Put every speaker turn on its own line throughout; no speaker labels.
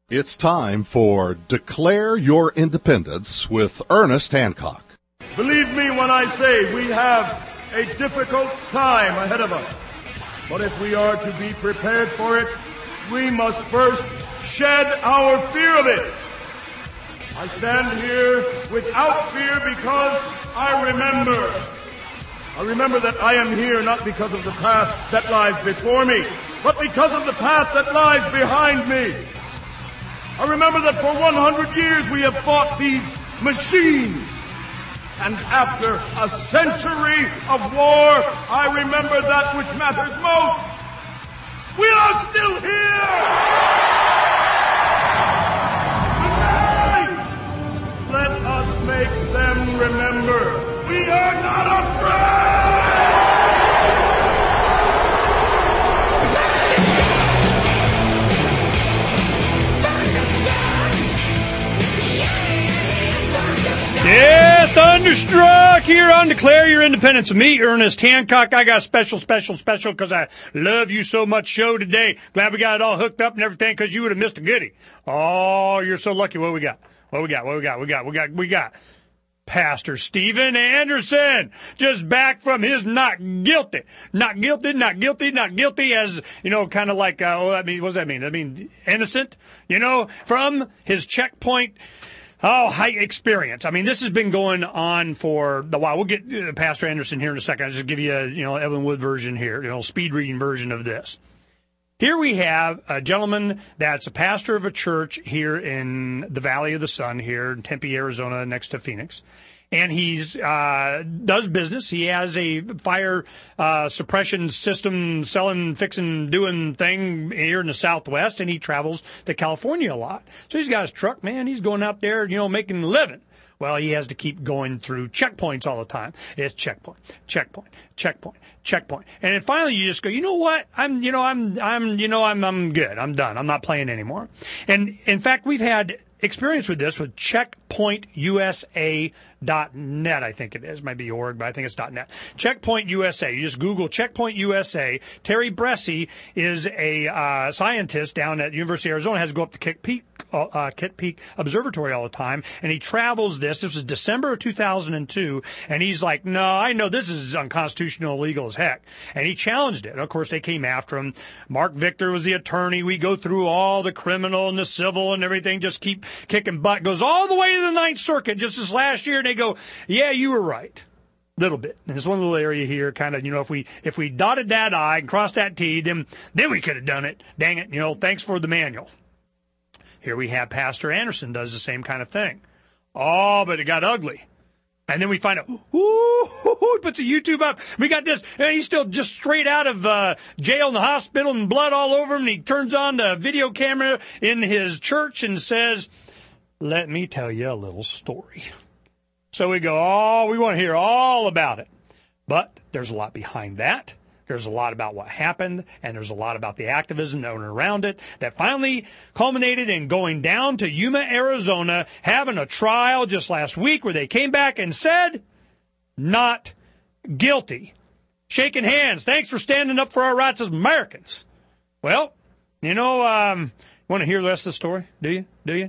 It's time for Declare Your Independence with Ernest Hancock.
Believe me when I say we have a difficult time ahead of us. But if we are to be prepared for it, we must first shed our fear of it. I stand here without fear because I remember that I am here not because of the path that lies before me, but because of the path that lies behind me. I remember that for 100 years we have fought these machines. And after a century of war, I remember that which matters most. We are still here! Tonight, let us make them remember we are not afraid!
Yeah, Thunderstruck here on Declare Your Independence. Me, Ernest Hancock. I got a special because I love you so much show today. Glad we got it all hooked up and everything because you would have missed a goodie. Oh, you're so lucky. What we got? We got Pastor Steven Anderson, just back from his not guilty as, you know, kind of like, what does that mean? I mean, innocent, you know, from his checkpoint high experience. I mean, this has been going on for a while. We'll get Pastor Anderson here in a second. I'll just give you a, Evelyn Wood version here, speed reading version of this. Here we have a gentleman that's a pastor of a church here in the Valley of the Sun here in Tempe, Arizona, next to Phoenix. And he's does business. He has a fire suppression system fixing, doing thing here in the Southwest, and he travels to California a lot. So he's got his truck, man. He's going out there, making a living. Well, he has to keep going through checkpoints all the time. It's checkpoint. And then finally you just go, you know what? I'm good. I'm done. I'm not playing anymore. And in fact, we've had experience with this with checkpointusa.net, I think it is. Might be org, but I think it's .net. Checkpoint USA. You just Google Checkpoint USA. Terry Bressi is a scientist down at University of Arizona, has to go up to Kitt Peak Observatory all the time, and he travels this. This was December of 2002, and he's like, no, I know this is unconstitutional, illegal as heck. And he challenged it. And of course, they came after him. Mark Victor was the attorney. We go through all the criminal and the civil and everything, just keep kicking butt. Goes all the way to the Ninth Circuit just this last year, and they go, yeah, you were right. Little bit. And there's one little area here, kind of, if we dotted that I and crossed that T, then we could have done it. Dang it, thanks for the manual. Here we have Pastor Anderson does the same kind of thing. Oh, but it got ugly. And then we find out, he puts a YouTube up. We got this, and he's still just straight out of jail in the hospital and blood all over him. And he turns on the video camera in his church and says, let me tell you a little story. So we go, we want to hear all about it. But there's a lot behind that. There's a lot about what happened, and there's a lot about the activism that went around it that finally culminated in going down to Yuma, Arizona, having a trial just last week where they came back and said, not guilty. Shaking hands. Thanks for standing up for our rights as Americans. Well, want to hear the rest of the story? Do you?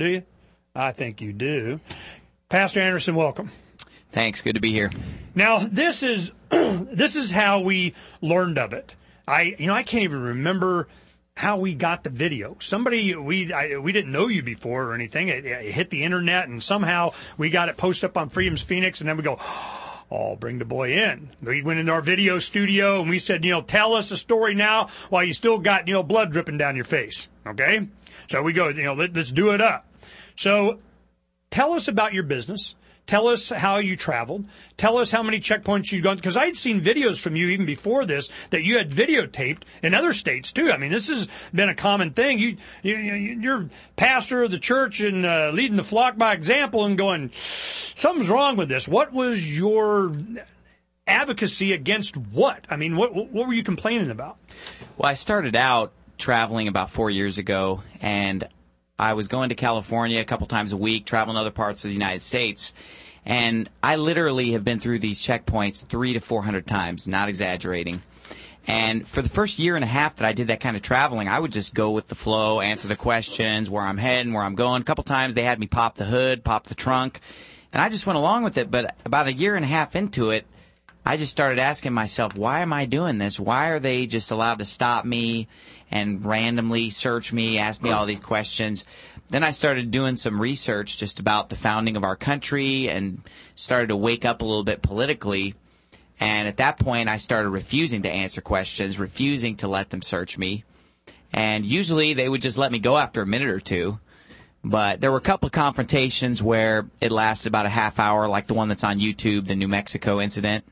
I think you do. Pastor Anderson, welcome.
Thanks. Good to be here.
Now, this is how we learned of it. I can't even remember how we got the video. We didn't know you before or anything. It hit the internet, and somehow we got it posted up on Freedom's Phoenix, and then we go, bring the boy in. We went into our video studio, and we said, tell us a story now while you still got, blood dripping down your face. Okay? So we go, let's do it up. So tell us about your business. Tell us how you traveled. Tell us how many checkpoints you've gone. Because I'd seen videos from you even before this that you had videotaped in other states, too. I mean, this has been a common thing. You're pastor of the church and leading the flock by example and going, something's wrong with this. What was your advocacy against what? I mean, what were you complaining about?
Well, I started out traveling about 4 years ago, and I was going to California a couple times a week, traveling other parts of the United States, and I literally have been through these checkpoints 300 to 400 times, not exaggerating. And for the first year and a half that I did that kind of traveling, I would just go with the flow, answer the questions, where I'm heading, where I'm going. A couple times they had me pop the hood, pop the trunk, and I just went along with it. But about a year and a half into it, I just started asking myself, why am I doing this? Why are they just allowed to stop me and randomly search me, ask me all these questions? Then I started doing some research just about the founding of our country and started to wake up a little bit politically. And at that point, I started refusing to answer questions, refusing to let them search me. And usually they would just let me go after a minute or two. But there were a couple of confrontations where it lasted about a half hour, like the one that's on YouTube, the New Mexico incident.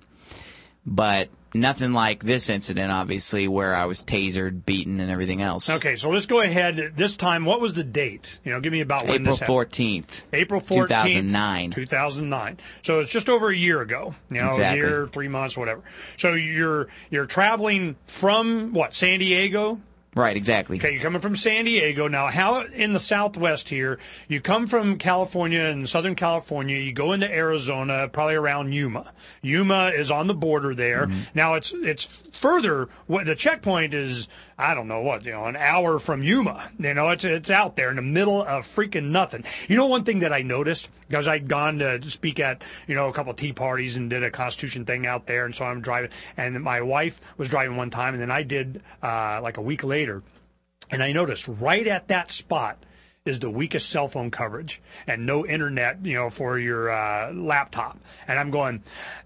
But nothing like this incident, obviously, where I was tasered, beaten, and everything else.
Okay, so let's go ahead. This time, what was the date? Give me about when
April
this happened.
14th.
April 14th.
2009.
2009. So it's just over a year ago.
Exactly.
A year, 3 months, whatever. So you're traveling from, what, San Diego?
Right, exactly.
Okay, you're coming from San Diego. Now, how in the Southwest here, you come from California and Southern California, you go into Arizona, probably around Yuma. Yuma is on the border there. Mm-hmm. Now, it's further, the checkpoint is, I don't know what, an hour from Yuma. It's out there in the middle of freaking nothing. One thing that I noticed, because I'd gone to speak at, a couple of tea parties and did a Constitution thing out there, and so I'm driving, and my wife was driving one time, and then I did like a week later. And I noticed right at that spot is the weakest cell phone coverage and no internet, for your laptop. And I'm going,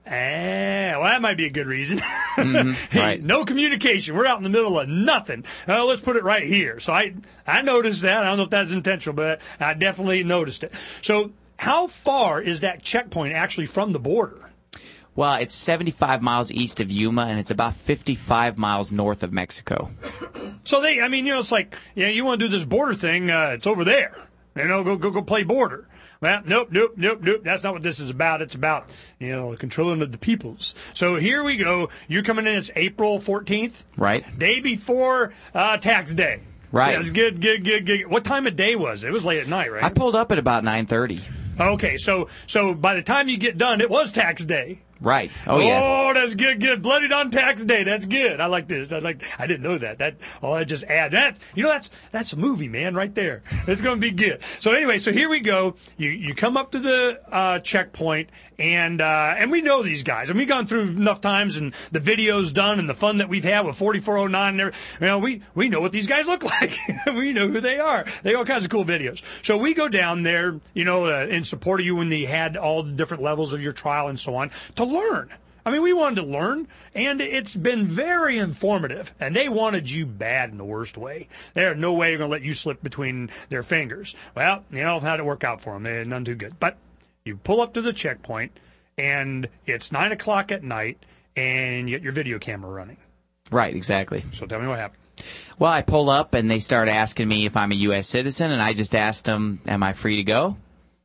well, that might be a good reason.
Mm-hmm, right.
No communication. We're out in the middle of nothing. Let's put it right here. So I noticed that. I don't know if that's intentional, but I definitely noticed it. So how far is that checkpoint actually from the border?
Well, it's 75 miles east of Yuma, and it's about 55 miles north of Mexico.
So it's like, you want to do this border thing, it's over there. Go play border. Well, nope. That's not what this is about. It's about, controlling of the peoples. So here we go. You're coming in, it's April 14th.
Right.
Day before tax day.
Right.
Yeah, it was good. What time of day was it? It was late at night, right?
I pulled up at about 9:30.
Okay, so by the time you get done, it was tax day.
Right. Oh, yeah.
Oh, that's good. Bloodied on tax day. That's good. I like this. I didn't know that. I just add that. That's a movie, man, right there. It's going to be good. So anyway, here we go. You come up to the checkpoint, and we know these guys. And we've gone through enough times, and the video's done, and the fun that we've had with 4409 and everything. We know what these guys look like. We know who they are. They got all kinds of cool videos. So we go down there, in support of you when they had all the different levels of your trial and so on, to learn. We wanted to learn, and it's been very informative, and they wanted you bad in the worst way. There's no way they're going to let you slip between their fingers. Well, how'd it work out for them? None too good. But you pull up to the checkpoint, and it's 9 o'clock at night, and you get your video camera running.
Right, exactly.
So tell me what happened.
Well, I pull up, and they start asking me if I'm a U.S. citizen, and I just asked them, am I free to go?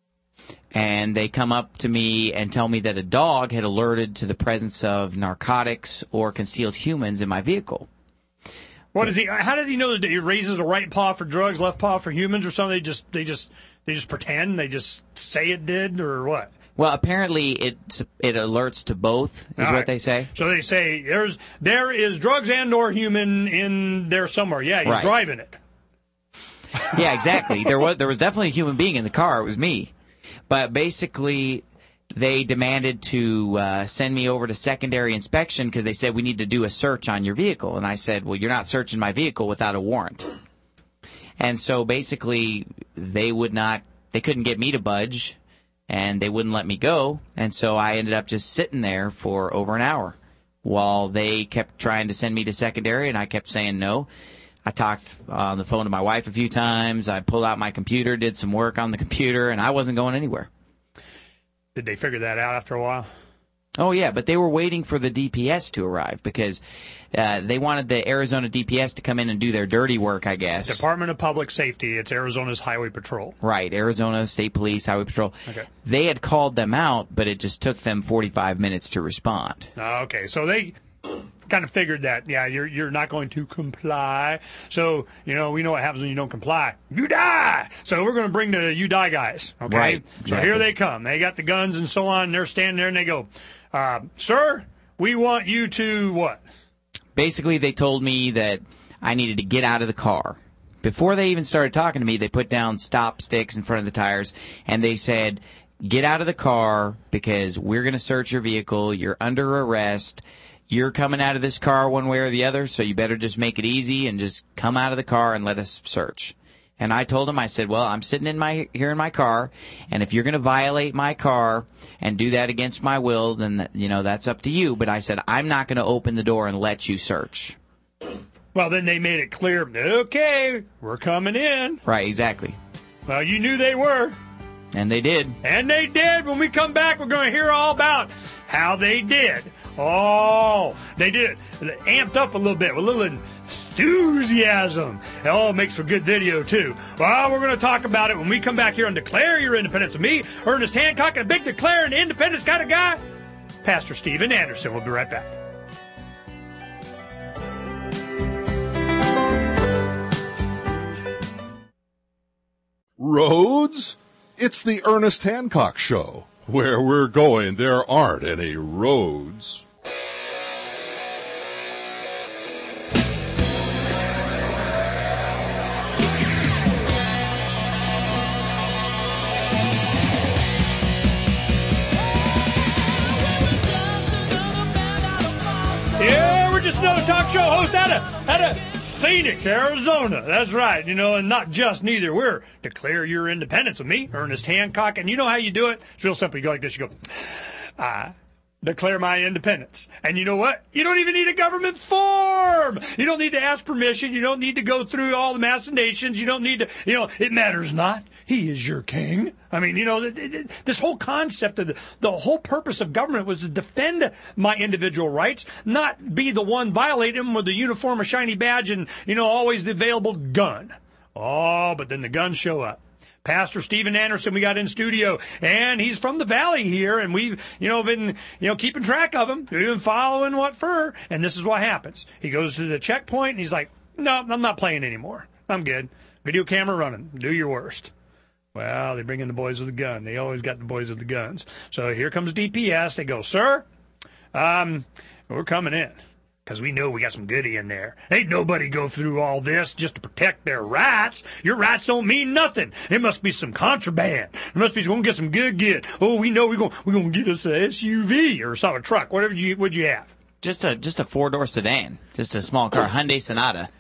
And they come up to me and tell me that a dog had alerted to the presence of narcotics or concealed humans in my vehicle.
What is he? How does he know that he raises the right paw for drugs, left paw for humans, or something? They just pretend. They just say it did, or what?
Well, apparently it alerts to both, is what they say.
So they say there is drugs and/or human in there somewhere. Yeah, he's driving it.
Yeah, exactly. There was definitely a human being in the car. It was me. But basically, they demanded to send me over to secondary inspection because they said we need to do a search on your vehicle. And I said, well, you're not searching my vehicle without a warrant. And so basically, they couldn't get me to budge, and they wouldn't let me go. And so I ended up just sitting there for over an hour while they kept trying to send me to secondary, and I kept saying no. I talked on the phone to my wife a few times. I pulled out my computer, did some work on the computer, and I wasn't going anywhere.
Did they figure that out after a while?
Oh, yeah, but they were waiting for the DPS to arrive because they wanted the Arizona DPS to come in and do their dirty work, I guess.
Department of Public Safety. It's Arizona's Highway Patrol.
Right, Arizona State Police, Highway Patrol.
Okay.
They had called them out, but it just took them 45 minutes to respond.
Okay, so they kind of figured that, you're not going to comply. So, we know what happens when you don't comply. You die! So we're going to bring the you die guys, okay?
Right, exactly.
So here they come. They got the guns and so on, and they're standing there, and they go, sir, we want you to what?
basically they told me that I needed to get out of the car. Before they even started talking to me, they put down stop sticks in front of the tires, and they said, get out of the car because we're going to search your vehicle. You're under arrest. You're coming out of this car one way or the other, so you better just make it easy and just come out of the car and let us search. And I told him, I said, well, I'm sitting here in my car, and if you're going to violate my car and do that against my will, then, that's up to you. But I said, I'm not going to open the door and let you search.
Well, then they made it clear, okay, we're coming in.
Right, exactly.
Well, you knew they were.
And they did.
And they did. When we come back, we're going to hear all about how they did. Oh, they did it amped up a little bit with a little enthusiasm. Oh, it makes for good video, too. Well, we're going to talk about it when we come back here on Declare Your Independence. With me, Ernest Hancock, a big declaring independence kind of guy, Pastor Steven Anderson. We'll be right back.
Roads? It's the Ernest Hancock Show. Where we're going, there aren't any roads.
Yeah, we're just another talk show host out of Phoenix, Arizona. That's right. And not just neither. We're Declare Your Independence with me, Ernest Hancock. And you know how you do it? It's real simple. You go like this. You go, I declare my independence. And you know what? You don't even need a government form. You don't need to ask permission. You don't need to go through all the machinations. You don't need to, it matters not. He is your king. I mean, this whole concept of the whole purpose of government was to defend my individual rights, not be the one violating them with the uniform, a shiny badge, and, always the available gun. Oh, but then the guns show up. Pastor Steven Anderson we got in studio, and he's from the Valley here, and we've, been, keeping track of him. We've been following what for, and this is what happens. He goes to the checkpoint, and he's like, no, I'm not playing anymore. I'm good. Video camera running. Do your worst. Well, they bring in the boys with the gun. They always got the boys with the guns. So here comes DPS. They go, sir, we're coming in because we know we got some goodie in there. Ain't nobody go through all this just to protect their rights. Your rights don't mean nothing. It must be some contraband. It must be we're gonna get some good. Oh, we know we're gonna get us a SUV or some truck. Whatever would you have?
Just a 4-door sedan. Just a small car, Hyundai Sonata.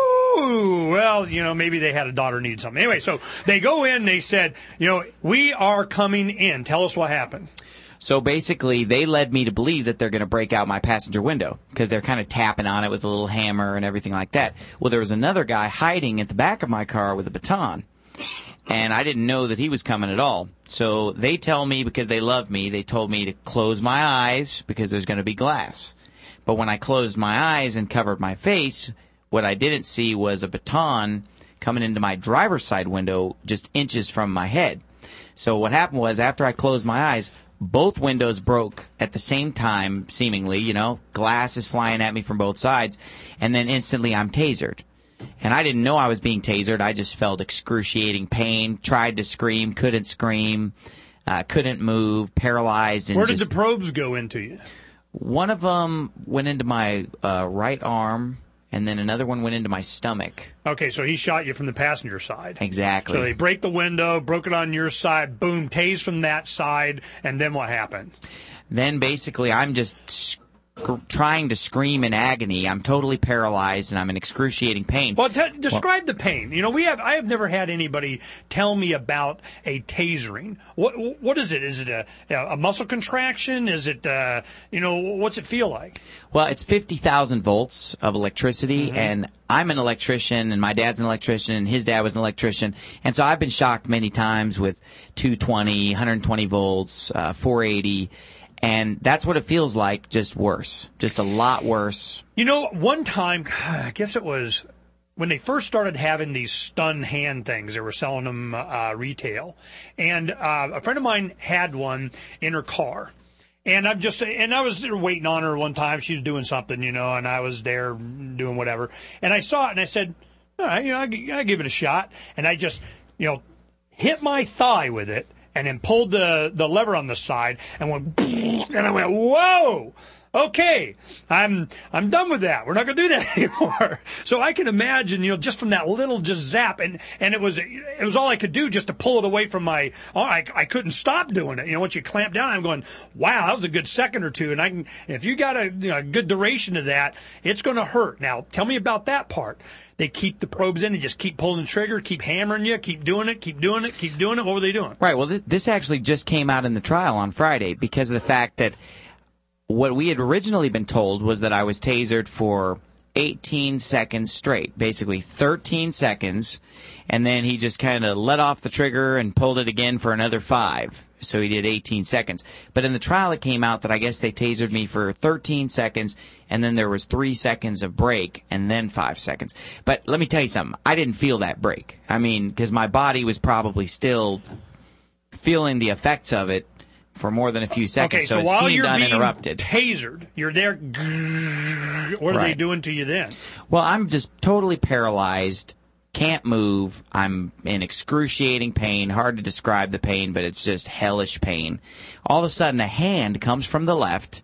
Ooh, well, maybe they had a daughter need something. Anyway, so they go in, they said, we are coming in. Tell us what happened.
So basically, they led me to believe that they're going to break out my passenger window because they're kind of tapping on it with a little hammer and everything like that. Well, there was another guy hiding at the back of my car with a baton, and I didn't know that he was coming at all. So they tell me, because they love me, they told me to close my eyes because there's going to be glass. But when I closed my eyes and covered my face, what I didn't see was a baton coming into my driver's side window just inches from my head. So what happened was, after I closed my eyes, both windows broke at the same time, seemingly, glass is flying at me from both sides, and then instantly I'm tasered. And I didn't know I was being tasered. I just felt excruciating pain, tried to scream, couldn't scream, couldn't move, paralyzed. And
where did the probes go into you?
One of them went into my right arm, and then another one went into my stomach.
Okay, so he shot you from the passenger side.
Exactly.
So they break the window, broke it on your side, boom, tased from that side, and then what happened?
Then basically I'm just trying to scream in agony. I'm totally paralyzed, and I'm in excruciating pain.
Well, describe the pain. I have never had anybody tell me about a tasering. What is it? Is it a muscle contraction? Is it, what's it feel like?
Well, it's 50,000 volts of electricity, and I'm an electrician, and my dad's an electrician, and his dad was an electrician. And so I've been shocked many times with 220, 120 volts, 480. And that's what it feels like, just worse, just a lot worse.
One time, I guess it was when they first started having these stun hand things, they were selling them retail. And a friend of mine had one in her car. And I was waiting on her one time. She was doing something, and I was there doing whatever. And I saw it, and I said, all right, I give it a shot. And I just, hit my thigh with it. And then pulled the lever on the side and went, and I went, whoa! okay, I'm done with that. We're not going to do that anymore. So I can imagine, just from that little just zap, and it was all I could do just to pull it away from my. Oh, I couldn't stop doing it. Once you clamp down, I'm going, wow, that was a good second or two, and if you got a good duration of that, it's going to hurt. Now, tell me about that part. They keep the probes in and just keep pulling the trigger, keep hammering you, keep doing it, keep doing it, keep doing it. What were they doing?
Right. Well, this actually just came out in the trial on Friday because of the fact that what we had originally been told was that I was tasered for 18 seconds straight, basically 13 seconds, and then he just kind of let off the trigger and pulled it again for another 5. So he did 18 seconds. But in the trial, it came out that I guess they tasered me for 13 seconds, and then there was 3 seconds of break, and then 5 seconds. But let me tell you something. I didn't feel that break. I mean, because my body was probably still feeling the effects of it for more than a few seconds,
okay,
so it
while
seemed
you're
uninterrupted.
Being tasered, you're there. What are they doing to you then?
Well, I'm just totally paralyzed, can't move. I'm in excruciating pain. Hard to describe the pain, but it's just hellish pain. All of a sudden, a hand comes from the left,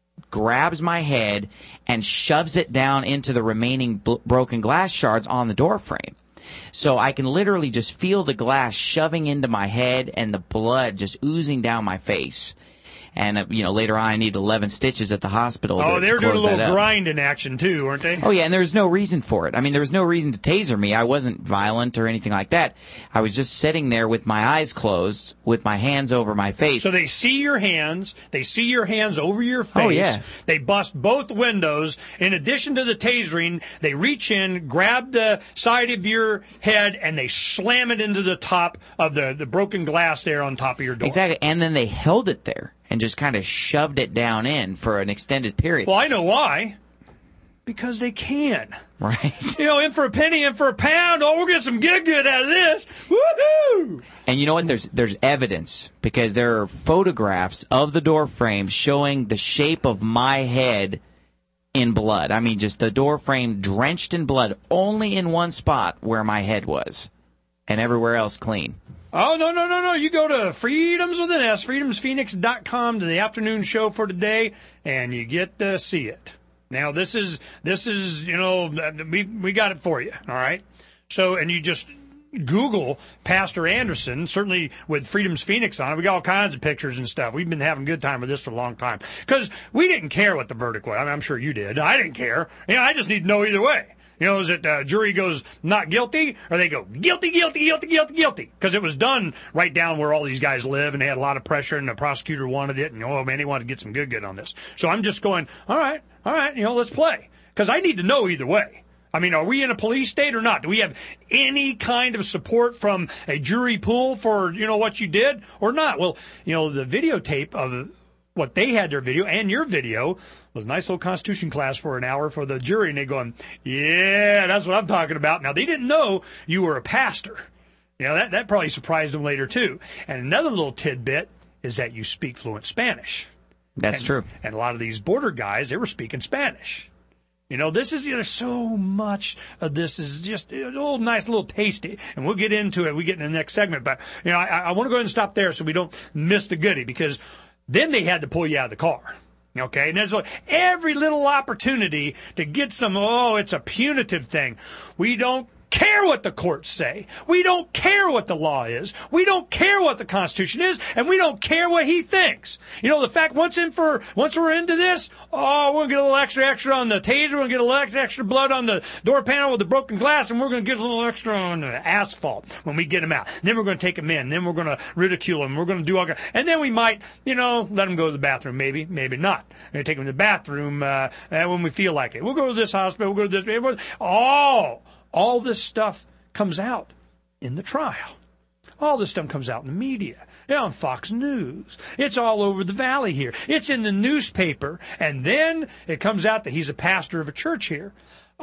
grabs my head, and shoves it down into the remaining broken glass shards on the door frame. So I can literally just feel the glass shoving into my head and the blood just oozing down my face. And, later on I need 11 stitches at the hospital.
Oh, they were doing a little
up.
grinding action, too, weren't they?
Oh, yeah, and there was no reason for it. I mean, there was no reason to taser me. I wasn't violent or anything like that. I was just sitting there with my eyes closed, with my hands over my face.
So they see your hands. They see your hands over your face.
Oh, yeah.
They bust both windows. In addition to the tasering, they reach in, grab the side of your head, and they slam it into the top of the broken glass there on top of your door.
Exactly, and then they held it there and just kind of shoved it down in for an extended period.
Well, I know why. Because they can.
Right.
In for a penny, in for a pound. Oh, we'll get some good out of this. Woohoo!
And you know what? There's evidence, because there are photographs of the door frame showing the shape of my head in blood. I mean, just the door frame drenched in blood, only in one spot where my head was, and everywhere else clean.
Oh, no. You go to Freedoms with an S, freedomsphoenix.com, to the afternoon show for today, and you get to see it. Now, this is we got it for you, all right? So, and you just Google Pastor Anderson, certainly with Freedom's Phoenix on it. We got all kinds of pictures and stuff. We've been having a good time with this for a long time. Because we didn't care what the verdict was. I mean, I'm sure you did. I didn't care. I just need to know either way. Is it jury goes not guilty, or they go guilty? Because it was done right down where all these guys live, and they had a lot of pressure, and the prosecutor wanted it, and, oh, man, he wanted to get some good on this. So I'm just going, all right, let's play. Because I need to know either way. I mean, are we in a police state or not? Do we have any kind of support from a jury pool for, what you did or not? Well, the videotape of what they had, their video and your video, was a nice little Constitution class for an hour for the jury, and they going, yeah, that's what I'm talking about. Now, they didn't know you were a pastor. That probably surprised them later, too. And another little tidbit is that you speak fluent Spanish.
That's true.
And a lot of these border guys, they were speaking Spanish. This is, so much of this is just a little nice little tasty, and we'll get into it. We get in the next segment, but, I want to go ahead and stop there so we don't miss the goodie, because then they had to pull you out of the car. Okay, and there's every little opportunity to get some, it's a punitive thing. We don't care what the courts say. We don't care what the law is. We don't care what the Constitution is, and we don't care what he thinks. The fact once we're into this, we're gonna get a little extra on the taser, we're gonna get a little extra blood on the door panel with the broken glass, and we're gonna get a little extra on the asphalt when we get them out. And then we're gonna take them in, then we're gonna ridicule them, we're gonna do all kinds, and then we might, let them go to the bathroom, maybe not. We're gonna take them to the bathroom when we feel like it. We'll go to this hospital, we'll go to this. All this stuff comes out in the trial. All this stuff comes out in the media. On Fox News. It's all over the valley here. It's in the newspaper. And then it comes out that he's a pastor of a church here.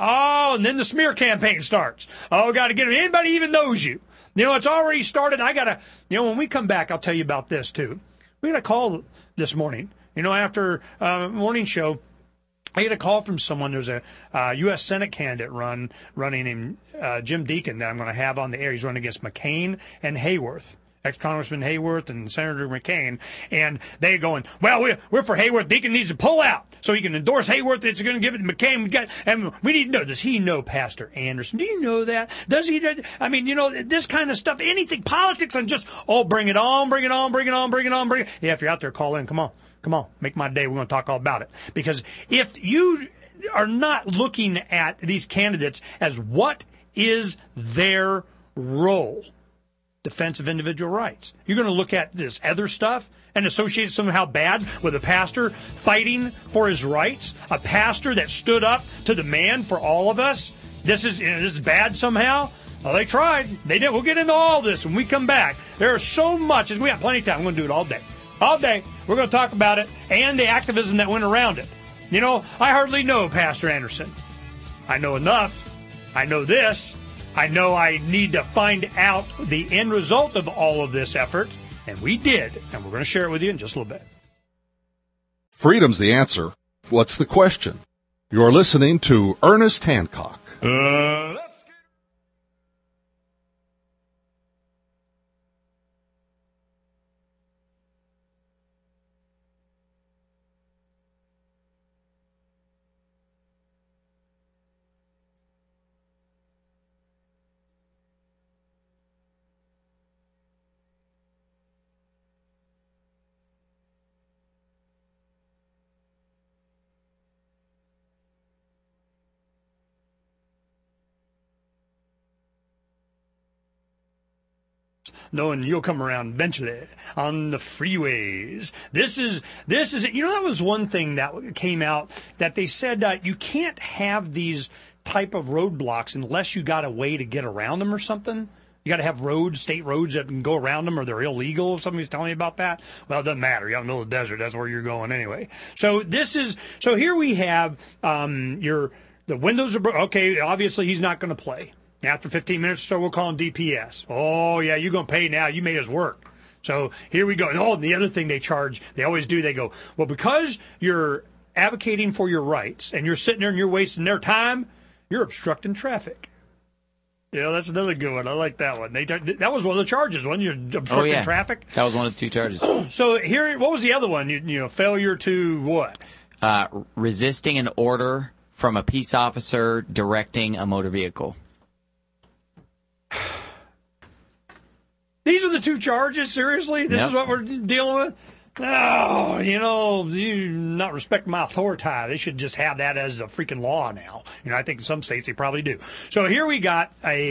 And then the smear campaign starts. Got to get him. Anybody even knows you. It's already started. I got to, when we come back, I'll tell you about this, too. We got a call this morning, after morning show. I get a call from someone. There's a U.S. Senate candidate running named Jim Deacon that I'm going to have on the air. He's running against McCain and Hayworth. ex-Congressman Hayworth and Senator McCain, and they going, well, we're for Hayworth. Deacon needs to pull out so he can endorse Hayworth. It's going to give it to McCain. And we need to know, does he know Pastor Anderson? Do you know that? Does he? I mean, this kind of stuff, anything, politics, and just, bring it on, bring it on, bring it on, bring it on, bring it. Yeah, if you're out there, call in. Come on, make my day. We're going to talk all about it. Because if you are not looking at these candidates as what is their role, defense of individual rights, you're going to look at this other stuff and associate it somehow bad with a pastor fighting for his rights, a pastor that stood up to the man for all of us. This is bad somehow. Well, they tried. They did. We'll get into all this when we come back. There's so much, and we have plenty of time. We're going to do it all day. All day. We're going to talk about it and the activism that went around it. I hardly know Pastor Anderson. I know enough. I know this. I know I need to find out the end result of all of this effort, and we did, and we're going to share it with you in just a little bit.
Freedom's the answer. What's the question? You're listening to Ernest Hancock.
Knowing you'll come around eventually on the freeways. This is it. That was one thing that came out that they said you can't have these type of roadblocks unless you got a way to get around them or something. You got to have roads, state roads that can go around them, or they're illegal. Somebody's telling me about that. Well, it doesn't matter. You're out in the middle of the desert. That's where you're going anyway. So here we have the windows are okay. Obviously, he's not going to play. After 15 minutes or so, we'll call him DPS. Oh, yeah, you're going to pay now. You made us work. So here we go. Oh, and the other thing they charge, they always do, they go, well, because you're advocating for your rights and you're sitting there and you're wasting their time, you're obstructing traffic. That's another good one. I like that one. That was one of the charges, wasn't it? You're obstructing traffic?
That was one of the two charges.
So here, what was the other one? Failure to what?
Resisting an order from a peace officer directing a motor vehicle.
These are the two charges? Seriously? This is what we're dealing with? No, you not respect my authority. They should just have that as a freaking law now. I think in some states they probably do. So here we got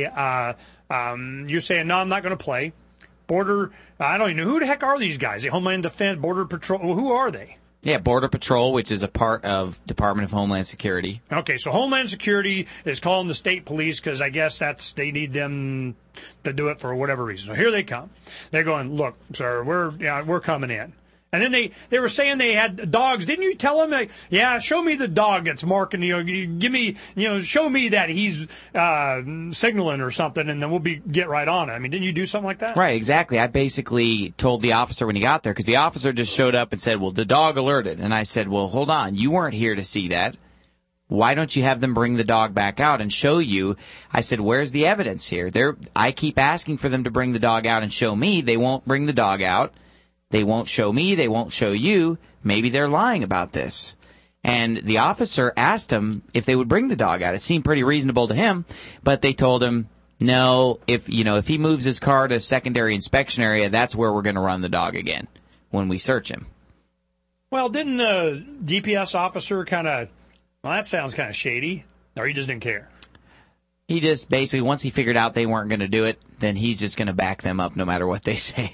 you're saying, no, I'm not going to play. Border, I don't even know. Who the heck are these guys? The Homeland Defense, Border Patrol, who are they?
Yeah, Border Patrol, which is a part of Department of Homeland Security.
Okay, so Homeland Security is calling the state police because I guess they need them to do it for whatever reason. So here they come. They're going, look, sir, we're coming in. And then they were saying they had dogs. Didn't you tell them, show me the dog that's marking, give me, show me that he's signaling or something, and then we'll get right on it. I mean, didn't you do something like that?
Right, exactly. I basically told the officer when he got there, because the officer just showed up and said, well, the dog alerted. And I said, well, hold on. You weren't here to see that. Why don't you have them bring the dog back out and show you? I said, where's the evidence here? I keep asking for them to bring the dog out and show me. They won't bring the dog out. They won't show me. They won't show you. Maybe they're lying about this. And the officer asked him if they would bring the dog out. It seemed pretty reasonable to him, but they told him, no, if he moves his car to a secondary inspection area, that's where we're going to run the dog again when we search him.
Well, didn't the DPS officer that sounds kind of shady, or he just didn't care?
He just basically, once he figured out they weren't going to do it, then he's just going to back them up no matter what they say.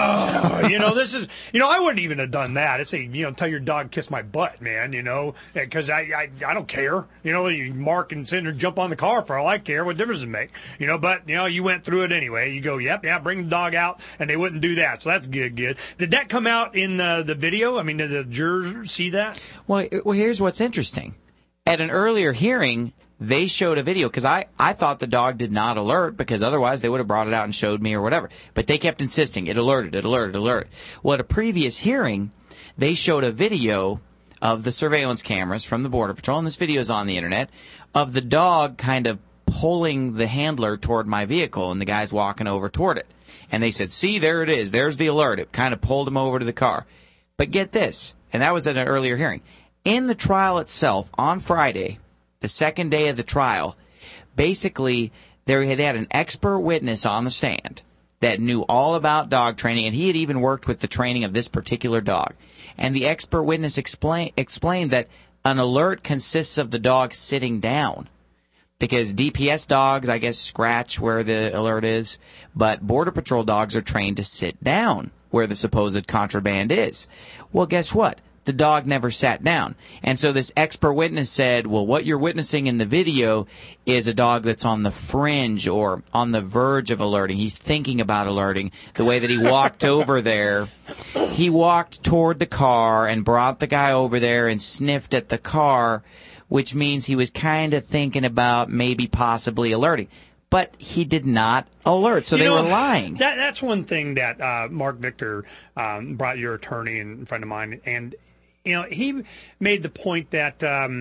Oh, this is, I wouldn't even have done that. I'd say, tell your dog kiss my butt, man, because I don't care. You mark and sit there and jump on the car for all I care. What difference does it make? But, you went through it anyway. You go, yep, bring the dog out, and they wouldn't do that. So that's good. Did that come out in the video? I mean, did the jurors see that?
Well, here's what's interesting. At an earlier hearing, they showed a video, because I thought the dog did not alert, because otherwise they would have brought it out and showed me or whatever. But they kept insisting, it alerted. Well, at a previous hearing, they showed a video of the surveillance cameras from the Border Patrol, and this video is on the internet, of the dog kind of pulling the handler toward my vehicle, and the guy's walking over toward it. And they said, see, there it is. There's the alert. It kind of pulled him over to the car. But get this, and that was at an earlier hearing. In the trial itself, on Friday, the second day of the trial, basically they had an expert witness on the stand that knew all about dog training, and he had even worked with the training of this particular dog. And the expert witness explained that an alert consists of the dog sitting down. Because DPS dogs, I guess, scratch where the alert is, but Border Patrol dogs are trained to sit down where the supposed contraband is. Well, guess what? The dog never sat down. And so this expert witness said, well, what you're witnessing in the video is a dog that's on the fringe or on the verge of alerting. He's thinking about alerting. The way that he walked over there, he walked toward the car and brought the guy over there and sniffed at the car, which means he was kind of thinking about maybe possibly alerting. But he did not alert, so they were lying.
That's one thing that Mark Victor brought, your attorney and friend of mine, and he made the point that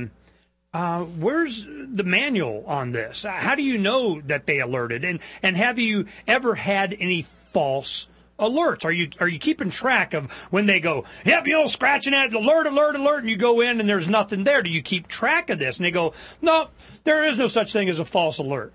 where's the manual on this? How do you know that they alerted? And have you ever had any false alerts? Are you keeping track of when they go, yep, scratching at alert, and you go in and there's nothing there? Do you keep track of this? And they go, no, there is no such thing as a false alert.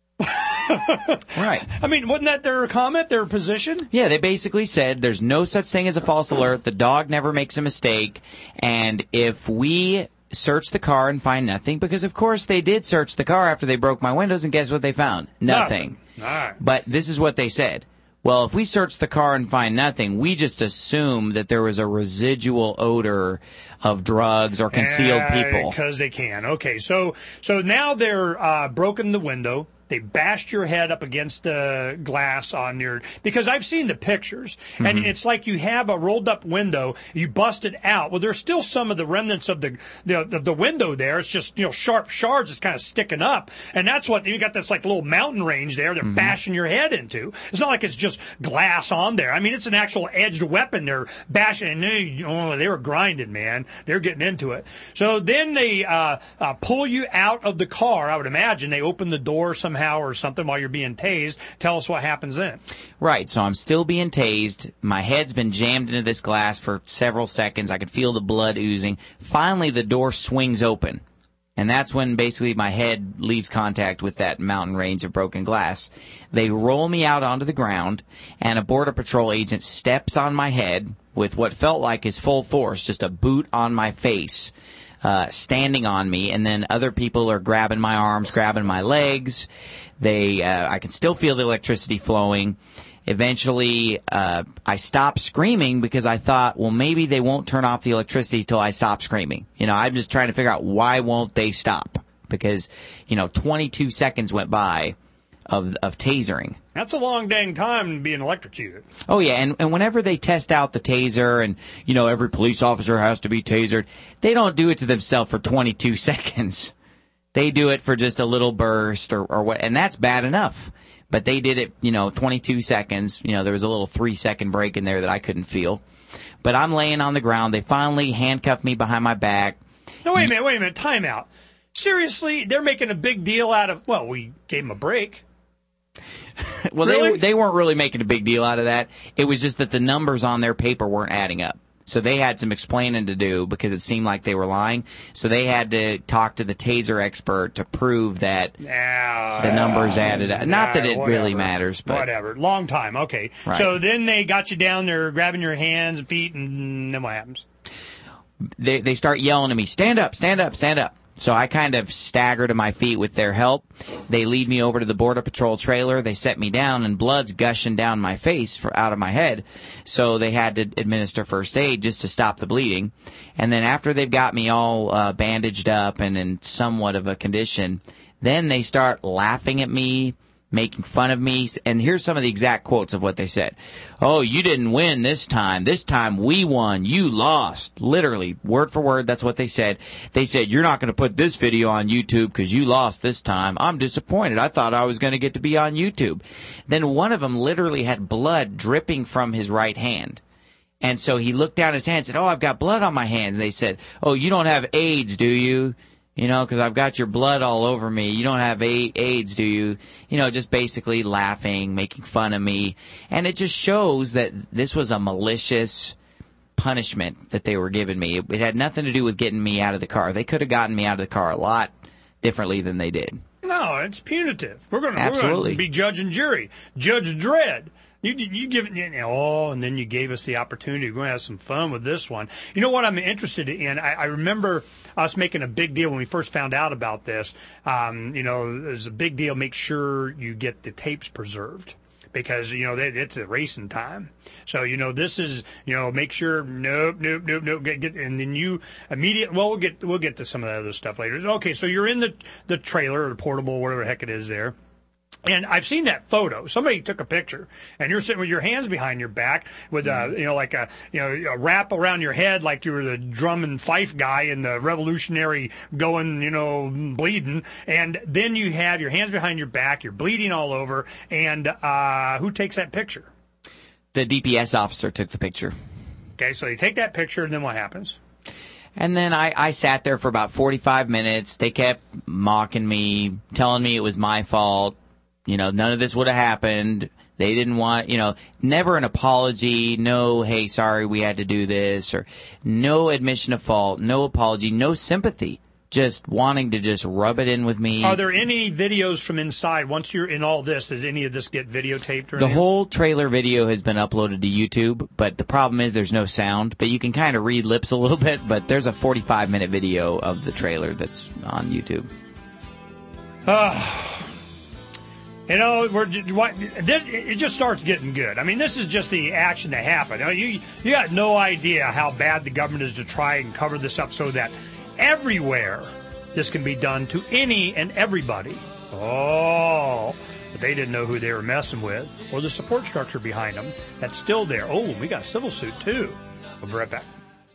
Right.
I mean, wasn't that their comment, their position?
Yeah, they basically said there's no such thing as a false alert. The dog never makes a mistake. And if we search the car and find nothing, because of course they did search the car after they broke my windows, and guess what they found? Nothing.
All right.
But this is what they said. Well, if we search the car and find nothing, we just assume that there was a residual odor of drugs or concealed people.
Because they can. Okay, so now they're broken the window. They bashed your head up against the glass on your, because I've seen the pictures, and it's like you have a rolled up window, you bust it out. Well, there's still some of the remnants of the window there. It's just, sharp shards just kind of sticking up. And that's what, you got this like little mountain range there they're bashing your head into. It's not like it's just glass on there. I mean, it's an actual edged weapon they're bashing. And they were grinding, man. They're getting into it. So then they pull you out of the car. I would imagine they open the door somehow or something while you're being tased. Tell us what happens then.
Right, so I'm still being tased. My head's been jammed into this glass for several seconds. I could feel the blood oozing. Finally, the door swings open. And that's when basically my head leaves contact with that mountain range of broken glass. They roll me out onto the ground, and a Border Patrol agent steps on my head with what felt like his full force, just a boot on my face. Standing on me, and then other people are grabbing my arms, grabbing my legs. I can still feel the electricity flowing. Eventually, I stopped screaming because I thought, well, maybe they won't turn off the electricity till I stop screaming. I'm just trying to figure out why won't they stop? Because, 22 seconds went by of tasering.
That's a long dang time being electrocuted.
Oh, yeah, and whenever they test out the taser and, every police officer has to be tasered, they don't do it to themselves for 22 seconds. They do it for just a little burst or what, and that's bad enough. But they did it, 22 seconds. There was a little 3-second break in there that I couldn't feel. But I'm laying on the ground. They finally handcuffed me behind my back.
No, wait a minute, time out. Seriously, they're making a big deal out of, well, we gave them a break.
Well, really? They weren't really making a big deal out of that. It was just that the numbers on their paper weren't adding up. So they had some explaining to do because it seemed like they were lying. So they had to talk to the taser expert to prove that the numbers added up. Not that it really matters, but
whatever. Long time. Okay.
Right.
So then they got you down there grabbing your hands and feet, and then what happens?
They start yelling at me, stand up, stand up, stand up. So I kind of stagger to my feet with their help. They lead me over to the Border Patrol trailer. They set me down, and blood's gushing down my face out of my head. So they had to administer first aid just to stop the bleeding. And then after they've got me all bandaged up and in somewhat of a condition, then they start laughing at me, making fun of me. And here's some of the exact quotes of what they said. Oh, you didn't win this time. This time we won. You lost. Literally, word for word, that's what they said. They said, you're not going to put this video on YouTube because you lost this time. I'm disappointed. I thought I was going to get to be on YouTube. Then one of them literally had blood dripping from his right hand. And so he looked down his hand and said, oh, I've got blood on my hands. And they said, oh, you don't have AIDS, do you? because I've got your blood all over me. You don't have AIDS, do you? Just basically laughing, making fun of me. And it just shows that this was a malicious punishment that they were giving me. It had nothing to do with getting me out of the car. They could have gotten me out of the car a lot differently than they did.
No, it's punitive. We're going to be judge and jury. Judge Dredd. You give it, and then you gave us the opportunity. We're going to have some fun with this one. You know what I'm interested in? I remember us making a big deal when we first found out about this. There's a big deal. Make sure you get the tapes preserved. Because, it's a racing time. So, this is, make sure, nope. And then you immediately, we'll get to some of that other stuff later. Okay, so you're in the trailer or the portable, whatever the heck it is there. And I've seen that photo. Somebody took a picture, and you're sitting with your hands behind your back with a wrap around your head like you were the drum and fife guy in the Revolutionary going, bleeding. And then you have your hands behind your back, you're bleeding all over. And who takes that picture?
The DPS officer took the picture.
Okay, so you take that picture, and then what happens?
And then I sat there for about 45 minutes. They kept mocking me, telling me it was my fault. None of this would have happened. They didn't want, never an apology, no, hey, sorry, we had to do this, or no admission of fault, no apology, no sympathy, just wanting to just rub it in with me.
Are there any videos from inside? Once you're in all this, does any of this get videotaped? Or
the whole trailer video has been uploaded to YouTube, but the problem is there's no sound, but you can kind of read lips a little bit, but there's a 45-minute video of the trailer that's on YouTube.
It just starts getting good. I mean, this is just the action that happened. You got no idea how bad the government is to try and cover this up so that everywhere this can be done to any and everybody. Oh, but they didn't know who they were messing with or the support structure behind them that's still there. Oh, we got a civil suit, too. We'll be right back.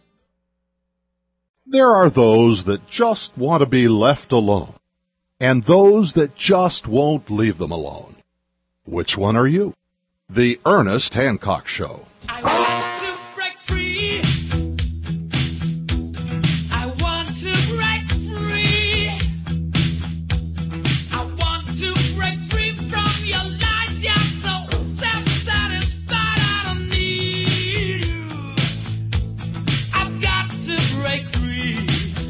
There are those that just want to be left alone, and those that just won't leave them alone. Which one are you? The Ernest Hancock Show.
I want to break free. I want to break free. I want to break free from your lies. You're so self-satisfied. I don't need you. I've got to break free.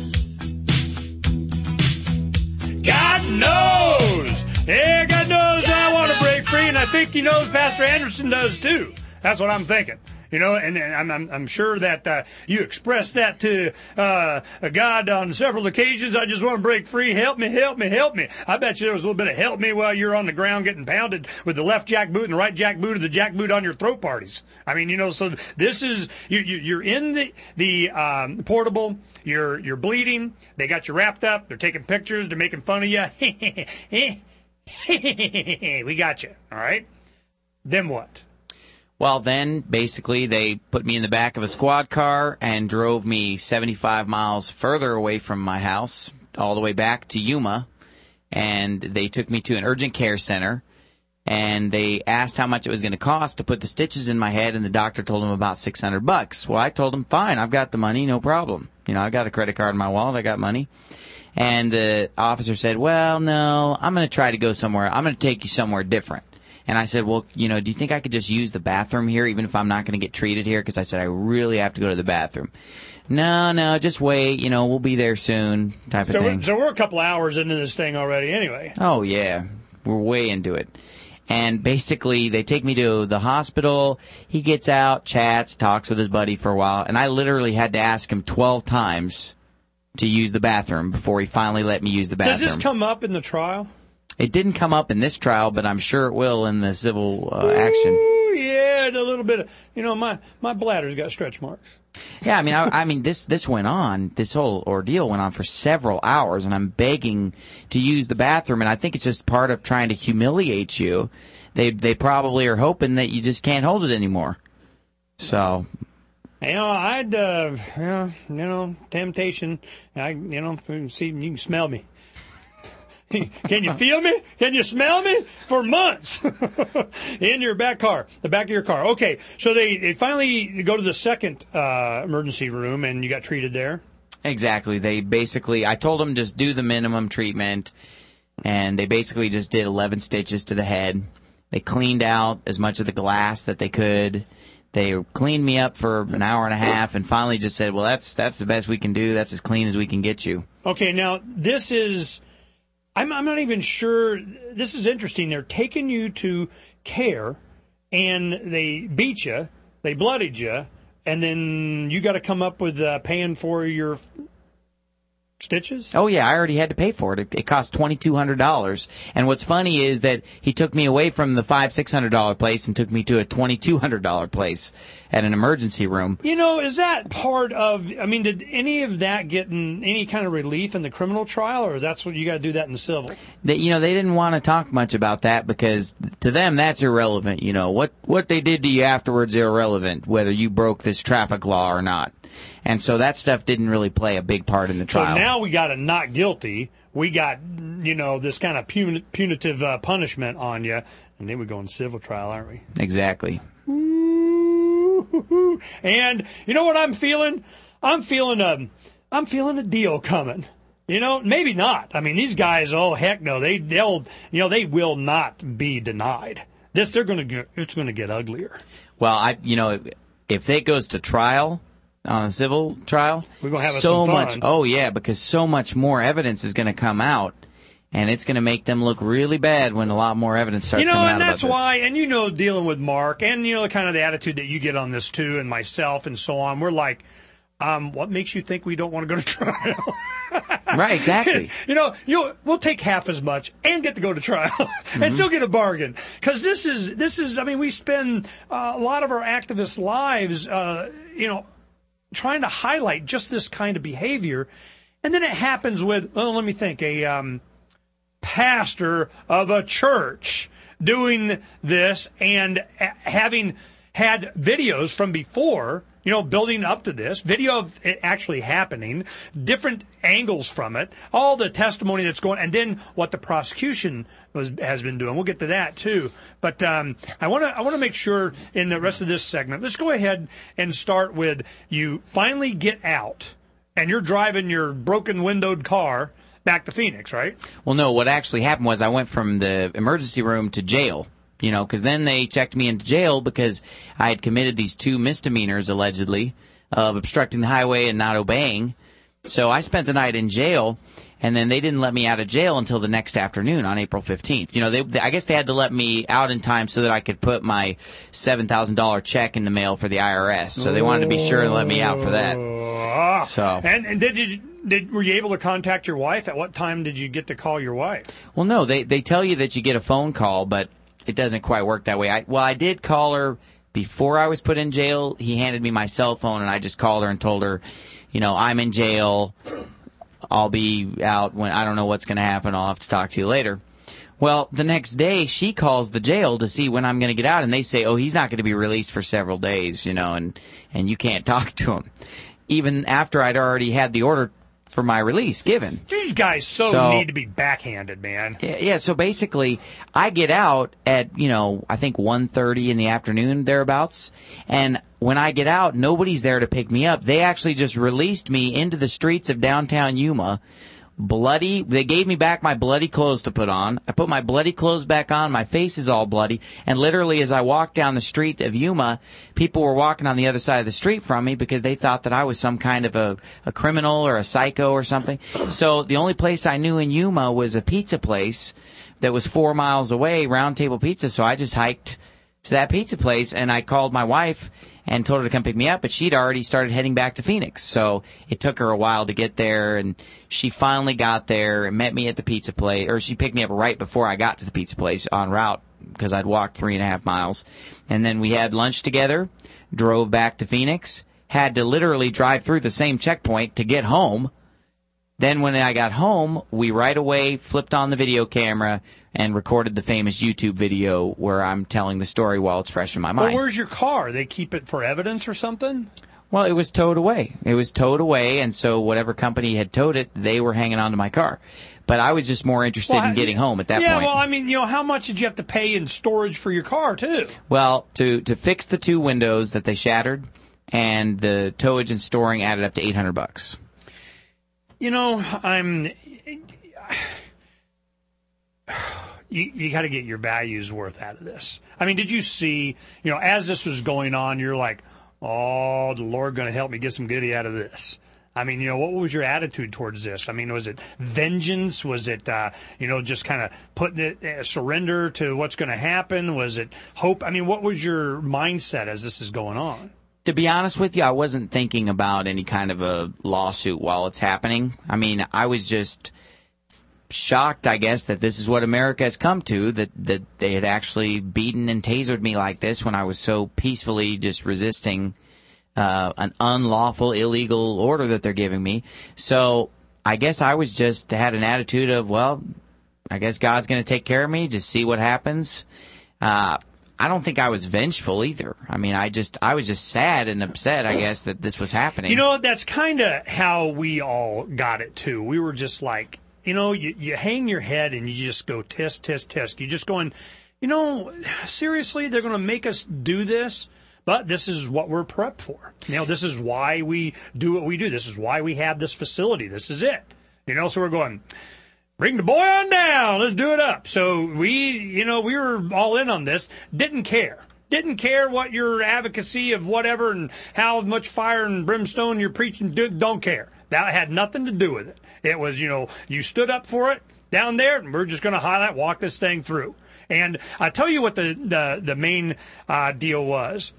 God knows. Yeah, God knows I want to break free, and I think he knows Pastor Anderson does too. That's what I'm thinking. And I'm sure that you expressed that to God on several occasions. I just want to break free. Help me, help me, help me. I bet you there was a little bit of help me while you're on the ground getting pounded with the left jack boot and the right jack boot or the jack boot on your throat parties. I mean, so this is, you're in the portable. You're bleeding. They got you wrapped up. They're taking pictures. They're making fun of you. We got you. All right. Then what?
Well, then, basically, they put me in the back of a squad car and drove me 75 miles further away from my house, all the way back to Yuma, and they took me to an urgent care center, and they asked how much it was going to cost to put the stitches in my head, and the doctor told them about $600. Well, I told him, fine, I've got the money, no problem. I got a credit card in my wallet, I got money. And the officer said, well, no, I'm going to try to go somewhere. I'm going to take you somewhere different. And I said, well, do you think I could just use the bathroom here, even if I'm not going to get treated here? Because I said, I really have to go to the bathroom. No, just wait. We'll be there soon, type of thing.
So we're a couple hours into this thing already anyway.
Oh, yeah. We're way into it. And basically, they take me to the hospital. He gets out, chats, talks with his buddy for a while. And I literally had to ask him 12 times to use the bathroom before he finally let me use the bathroom.
Does this come up in the trial?
It didn't come up in this trial, but I'm sure it will in the civil action.
Ooh, yeah, a little bit of, my bladder's got stretch marks.
Yeah, I mean, this went on. This whole ordeal went on for several hours, and I'm begging to use the bathroom, and I think it's just part of trying to humiliate you. They probably are hoping that you just can't hold it anymore. So.
I'd, temptation. See, you can smell me. Can you feel me? Can you smell me? For months in your the back of your car. Okay, so they finally go to the second emergency room, and you got treated there.
Exactly. They basically, I told them just do the minimum treatment, and they basically just did 11 stitches to the head. They cleaned out as much of the glass that they could. They cleaned me up for an hour and a half and finally just said, well, that's the best we can do. That's as clean as we can get you.
Okay, now this is, I'm not even sure, this is interesting. They're taking you to care, and they beat you, they bloodied you, and then you got to come up with paying for your stitches?
Oh, yeah, I already had to pay for it. It cost $2,200. And what's funny is that he took me away from the $500-600 place and took me to a $2,200 place at an emergency room.
You know, is that part of, I mean, did any of that get any kind of relief in the criminal trial, or that's what you got to do that in the civil?
They didn't want to talk much about that because to them that's irrelevant. You know, what they did to you afterwards is irrelevant, whether you broke this traffic law or not. And so that stuff didn't really play a big part in the trial.
So now we got a not guilty. We got, this kind of punitive punishment on you. And then we go in civil trial, aren't we?
Exactly.
Ooh. And you know what I'm feeling? I'm feeling a deal coming. Maybe not. I mean, these guys, oh heck no, they will not be denied. It's going to get uglier.
Well, if it goes to trial, on a civil trial,
we're going to have
so
some fun.
much. Oh yeah, because so much more evidence is going to come out, and it's going to make them look really bad when a lot more evidence starts coming out
and
about
that's
this.
why. And dealing with Mark, and kind of the attitude that you get on this too, and myself, and so on. We're like, what makes you think we don't want to go to trial?
Right, exactly.
We'll take half as much and get to go to trial and still get a bargain. Because this is. I mean, we spend a lot of our activist lives, trying to highlight just this kind of behavior, and then it happens with, let me think, a pastor of a church doing this and having had videos from before, building up to this, video of it actually happening, different angles from it, all the testimony that's going, and then what the prosecution has been doing. We'll get to that too. But I want to make sure in the rest of this segment, let's go ahead and start with you finally get out, and you're driving your broken windowed car back to Phoenix, right?
Well, no, what actually happened was I went from the emergency room to jail. Because then they checked me into jail because I had committed these 2 misdemeanors, allegedly, of obstructing the highway and not obeying. So I spent the night in jail, and then they didn't let me out of jail until the next afternoon on April 15th. I guess they had to let me out in time so that I could put my $7,000 check in the mail for the IRS. So they wanted to be sure to let me out for that. So.
And were you able to contact your wife? At what time did you get to call your wife?
Well, no, they tell you that you get a phone call, but it doesn't quite work that way. I did call her before I was put in jail. He handed me my cell phone, and I just called her and told her, I'm in jail. I'll be out when I don't know what's going to happen. I'll have to talk to you later. Well, the next day, she calls the jail to see when I'm going to get out, and they say, oh, he's not going to be released for several days, and you can't talk to him. Even after I'd already had the order for my release given.
These guys so need to be backhanded, man.
Yeah, so basically, I get out at, I think 1:30 in the afternoon, thereabouts, and when I get out, nobody's there to pick me up. They actually just released me into the streets of downtown Yuma, bloody. They gave me back my bloody clothes to put on. I put my bloody clothes back on. My face is all bloody. And literally, as I walked down the street of Yuma, people were walking on the other side of the street from me because they thought that I was some kind of a criminal or a psycho or something. So the only place I knew in Yuma was a pizza place that was 4 miles away, Round Table Pizza. So I just hiked to that pizza place, and I called my wife and told her to come pick me up, but she'd already started heading back to Phoenix. So it took her a while to get there, and she finally got there and met me at the pizza place, or she picked me up right before I got to the pizza place en route because I'd walked 3.5 miles. And then we had lunch together, drove back to Phoenix, had to literally drive through the same checkpoint to get home. Then when I got home, we right away flipped on the video camera and recorded the famous YouTube video where I'm telling the story while it's fresh in my mind.
Well, where's your car? They keep it for evidence or something?
Well, it was towed away. And so whatever company had towed it, they were hanging on to my car. But I was just more interested in getting home at that point.
Yeah, well, I mean, how much did you have to pay in storage for your car, too?
Well, to fix the 2 windows that they shattered, and the towage and storing added up to $800.
You know, you got to get your values worth out of this. I mean, did you see, as this was going on, you're like, oh, the Lord going to help me get some goodie out of this? I mean, what was your attitude towards this? I mean, was it vengeance? Was it, just kind of putting it, surrender to what's going to happen? Was it hope? I mean, what was your mindset as this is going on?
To be honest with you, I wasn't thinking about any kind of a lawsuit while it's happening. I mean, I was just shocked, I guess, that this is what America has come to, that they had actually beaten and tasered me like this when I was so peacefully just resisting an unlawful, illegal order that they're giving me. So I guess I was just had an attitude of, well, I guess God's going to take care of me, just see what happens. I don't think I was vengeful either. I mean, I was just sad and upset, I guess, that this was happening.
That's kind of how we all got it, too. We were just like, you hang your head and you just go tisk, tisk, tisk. You're just going, seriously, they're going to make us do this? But this is what we're prepped for. This is why we do what we do. This is why we have this facility. This is it. So we're going, bring the boy on down. Let's do it up. So we were all in on this. Didn't care. Didn't care what your advocacy of whatever and how much fire and brimstone you're preaching. Don't care. That had nothing to do with it. It was, you stood up for it down there, and we're just going to walk this thing through. And I tell you what the main deal was.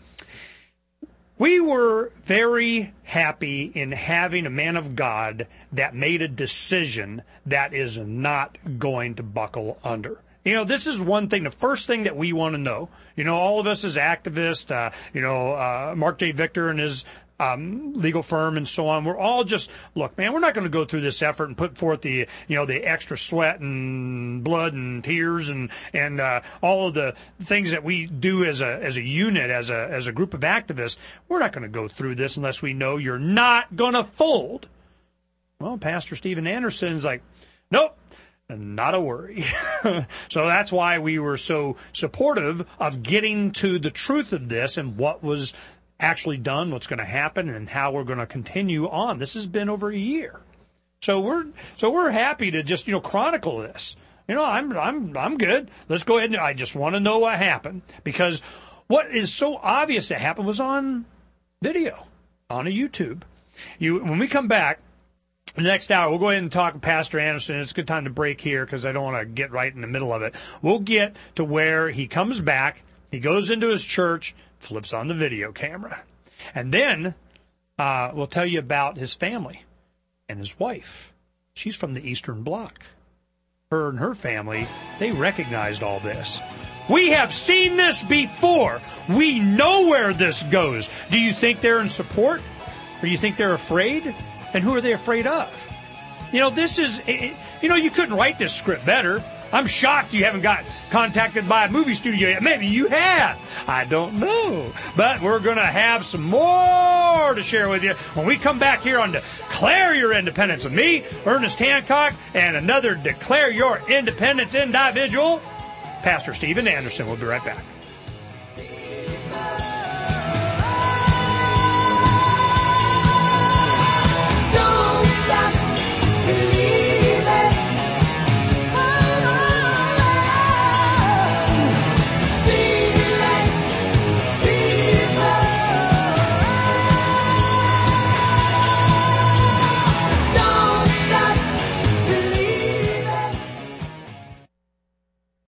We were very happy in having a man of God that made a decision that is not going to buckle under. This is one thing, the first thing that we want to know. All of us as activists, Mark J. Victor and his legal firm and so on, we're all just, look, man, we're not going to go through this effort and put forth the extra sweat and blood and tears and all of the things that we do as a unit, as a group of activists. We're not going to go through this unless we know you're not going to fold. Well, Pastor Steven Anderson's like, nope. Not a worry. So that's why we were so supportive of getting to the truth of this and what was actually done, what's going to happen, and how we're going to continue on. This has been over a year. So we're happy to just, chronicle this. I'm good. Let's go ahead and I just want to know what happened, because what is so obvious that happened was on video, on a YouTube. When we come back, the next hour, we'll go ahead and talk to Pastor Anderson. It's a good time to break here because I don't want to get right in the middle of it. We'll get to where he comes back, he goes into his church, flips on the video camera. And then we'll tell you about his family and his wife. She's from the Eastern Bloc. Her and her family, they recognized all this. We have seen this before. We know where this goes. Do you think they're in support? Or do you think they're afraid? And who are they afraid of? This is, you couldn't write this script better. I'm shocked you haven't got contacted by a movie studio yet. Maybe you have. I don't know. But we're going to have some more to share with you when we come back here on Declare Your Independence with me, Ernest Hancock, and another Declare Your Independence individual, Pastor Steven Anderson. We'll be right back.